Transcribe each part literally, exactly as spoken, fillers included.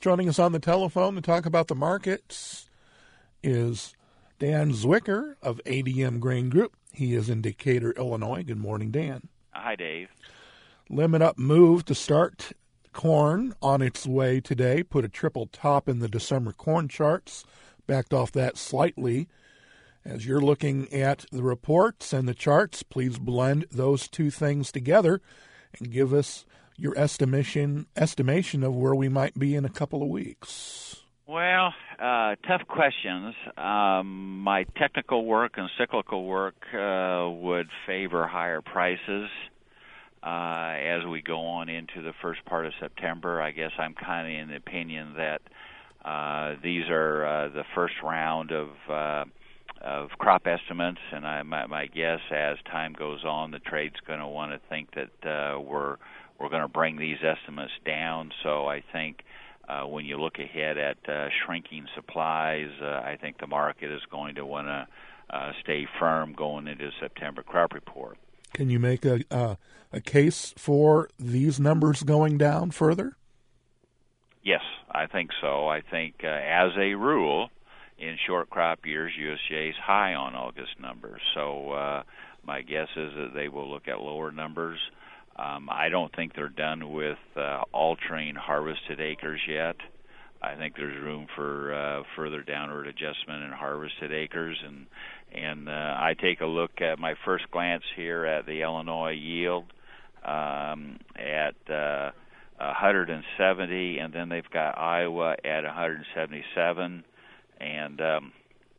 Joining us on the telephone to talk about the markets is Dan Zwicker of A D M Grain Group. He is in Decatur, Illinois. Good morning, Dan. Hi, Dave. Limit up move to start corn on its way today. Put a triple top in the December corn charts. Backed off that slightly. As you're looking at the reports and the charts, please blend those two things together and give us your estimation estimation of where we might be in a couple of weeks. Well, uh, tough questions. Um, my technical work and cyclical work uh, would favor higher prices uh, as we go on into the first part of September. I guess I'm kind of in the opinion that uh, these are uh, the first round of uh, of crop estimates, and I, my, my guess as time goes on, the trade's going to want to think that uh, we're we're going to bring these estimates down. So I think uh, when you look ahead at uh, shrinking supplies, uh, I think the market is going to want to uh, stay firm going into September crop report. Can you make a uh, a case for these numbers going down further? Yes, I think so. I think uh, as a rule, in short crop years, U S D A is high on August numbers. So uh, my guess is that they will look at lower numbers. Um, I don't think they're done with uh, altering harvested acres yet. I think there's room for uh, further downward adjustment in harvested acres. And and uh, I take a look at my first glance here at the Illinois yield um, at uh, one hundred seventy, and then they've got Iowa at one hundred seventy-seven. And um,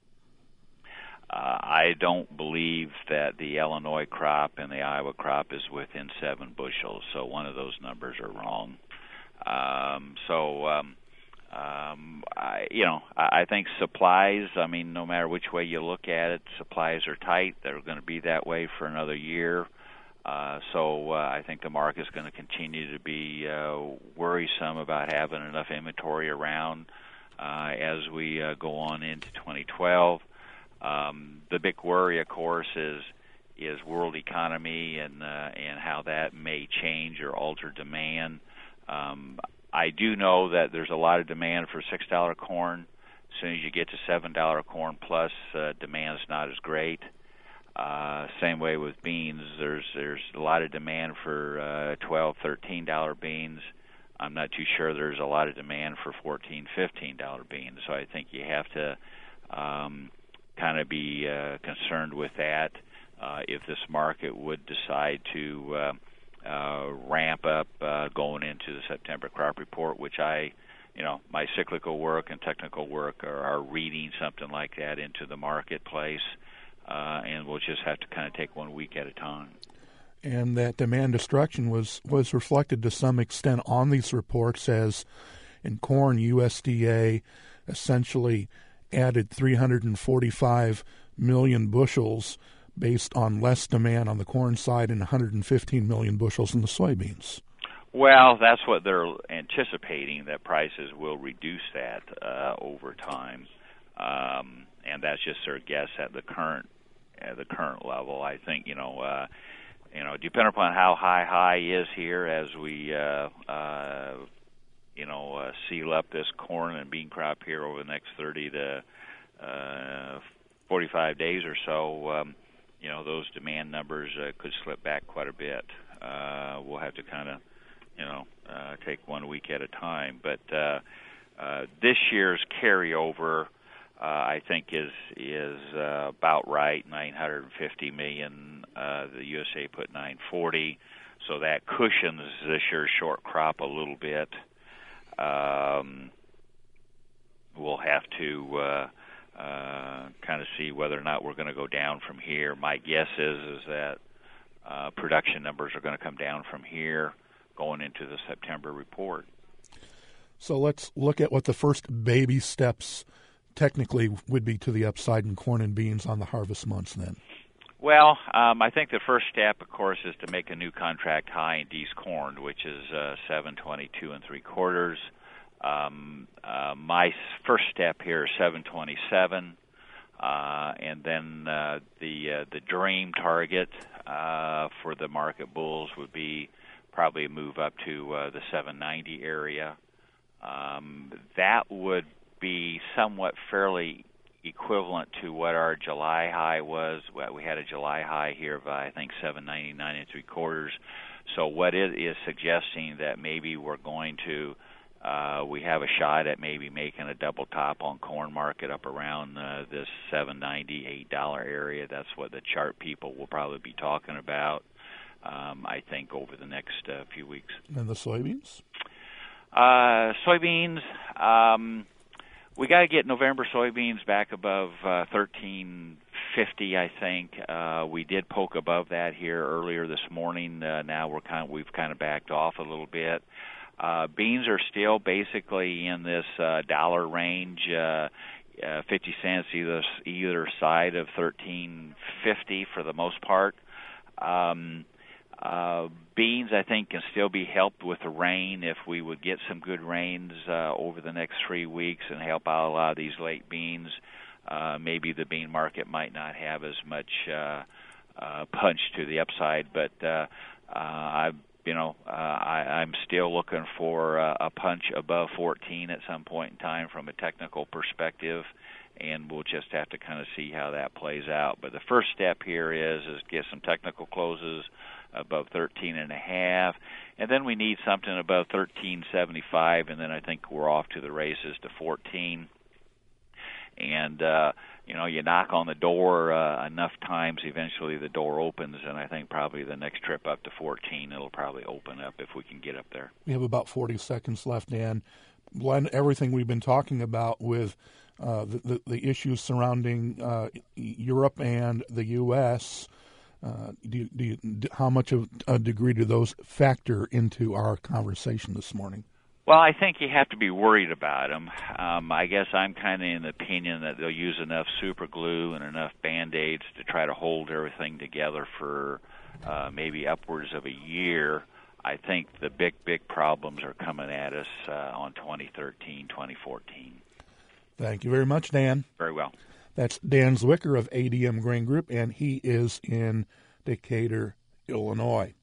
uh, I don't believe that the Illinois crop and the Iowa crop is within seven bushels, so one of those numbers are wrong. Um, so, um, um, I, you know, I, I think supplies, I mean, no matter which way you look at it, supplies are tight. They're going to be that way for another year. Uh, so uh, I think the market's going to continue to be uh, worrisome about having enough inventory around Uh, as we uh, go on into twenty twelve. Um, the big worry, of course, is is world economy and uh, and how that may change or alter demand. Um, I do know that there's a lot of demand for six dollar corn. As soon as you get to seven dollar corn plus, uh, demand is not as great. Uh, same way with beans. There's there's a lot of demand for uh, twelve, thirteen dollar beans. I'm not too sure there's a lot of demand for fourteen, fifteen dollar beans. So I think you have to um, kind of be uh, concerned with that uh, if this market would decide to uh, uh, ramp up uh, going into the September crop report, which I, you know, my cyclical work and technical work are, are reading something like that into the marketplace, uh, and we'll just have to kind of take one week at a time. And that demand destruction was, was reflected to some extent on these reports, as in corn, U S D A essentially added three hundred forty-five million bushels based on less demand on the corn side and one hundred fifteen million bushels in the soybeans. Well, that's what they're anticipating, that prices will reduce that uh, over time. Um, and that's just their guess at the current at the current level. I think, you know, uh, You know, depending upon how high high is here as we, uh, uh, you know, uh, seal up this corn and bean crop here over the next thirty to forty-five days or so, um, you know, those demand numbers uh, could slip back quite a bit. Uh, we'll have to kind of, you know, uh, take one week at a time. But uh, uh, this year's carryover, Uh, I think is is uh, about right, nine hundred fifty million. Uh, the U S A put nine hundred forty, so that cushions this year's short crop a little bit. Um, we'll have to uh, uh, kind of see whether or not we're going to go down from here. My guess is is that uh, production numbers are going to come down from here going into the September report. So let's look at what the first baby steps technically would be to the upside in corn and beans on the harvest months then. Well, um, I think the first step, of course, is to make a new contract high in D's corn, which is uh, seven twenty-two and three quarters. Um, uh, my first step here is seven twenty-seven, uh, and then uh, the uh, the dream target uh, for the market bulls would be probably move up to uh, the seven ninety area. Um, that would be somewhat fairly equivalent to what our July high was. We had a July high here of, I think, seven ninety-nine and three quarters. So what it is suggesting that maybe we're going to, uh, we have a shot at maybe making a double top on corn market up around uh, this seven ninety, eight dollar area. That's what the chart people will probably be talking about, um, I think, over the next uh, few weeks. And the soybeans? Uh, soybeans, um, we got to get November soybeans back above uh, thirteen fifty. I think uh, we did poke above that here earlier this morning. Uh, now we're kind of we've kind of backed off a little bit. Uh, beans are still basically in this uh, dollar range, uh, uh, fifty cents either either side of thirteen fifty for the most part. Um, Uh, beans, I think, can still be helped with the rain if we would get some good rains uh, over the next three weeks and help out a lot of these late beans. Uh, maybe the bean market might not have as much uh, uh, punch to the upside, but uh, uh, I, you know, uh, I, I'm still looking for uh, a punch above fourteen at some point in time from a technical perspective, and we'll just have to kind of see how that plays out. But the first step here is is get some technical closes above thirteen and a half, and then we need something above thirteen seventy-five, and then I think we're off to the races to fourteen. And uh, you know, you knock on the door uh, enough times, eventually the door opens, and I think probably the next trip up to fourteen, it'll probably open up if we can get up there. We have about forty seconds left, Dan. Blend everything we've been talking about with uh, the, the, the issues surrounding uh, Europe and the U S Uh, do you, do you, how much of a degree do those factor into our conversation this morning? Well, I think you have to be worried about them. Um, I guess I'm kind of in the opinion that they'll use enough super glue and enough Band-Aids to try to hold everything together for uh, maybe upwards of a year. I think the big, big problems are coming at us uh, on twenty thirteen, twenty fourteen. Thank you very much, Dan. Very well. That's Dan Zwicker of A D M Grain Group, and he is in Decatur, Illinois.